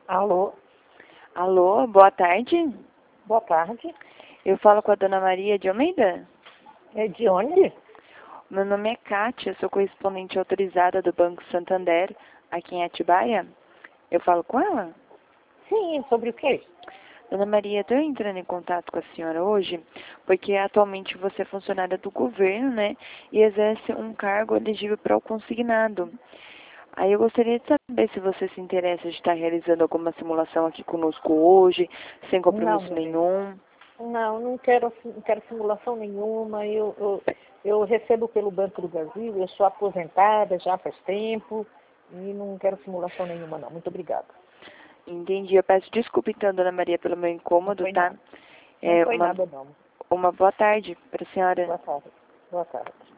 Alô, Alô, boa tarde. boa tarde. Eu falo com a dona Maria de Almeida. É de onde? Meu nome é Kátia, sou correspondente autorizada do Banco Santander, aqui em Atibaia. Eu falo com ela? Sim, sobre o quê? Dona Maria, estou entrando em contato com a senhora hoje, porque atualmente você é funcionária do governo, né? E exerce um cargo elegível para o consignado. Aí eu gostaria de saber se você se interessa de estar realizando alguma simulação aqui conosco hoje, sem Não, compromisso meu bem. nenhum. Não quero simulação nenhuma. Eu recebo pelo Banco do Brasil, eu sou aposentada já faz tempo e não quero simulação nenhuma, não. Muito obrigada. Entendi. Eu peço desculpa então, dona Maria, pelo meu Não incômodo, foi tá? nada. Não É foi nada, não. uma boa tarde para a senhora. Boa tarde. Boa tarde.